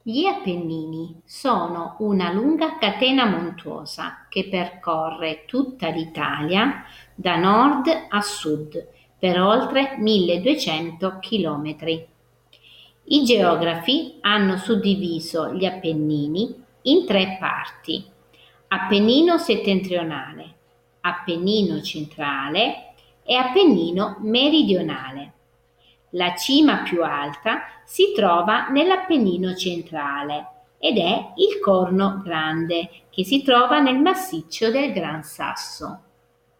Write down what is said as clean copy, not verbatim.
Gli Appennini sono una lunga catena montuosa che percorre tutta l'Italia da nord a sud per oltre 1200 chilometri. I geografi hanno suddiviso gli Appennini in tre parti: Appennino settentrionale, Appennino centrale e Appennino meridionale. La cima più alta si trova nell'Appennino centrale ed è il Corno Grande, che si trova nel massiccio del Gran Sasso.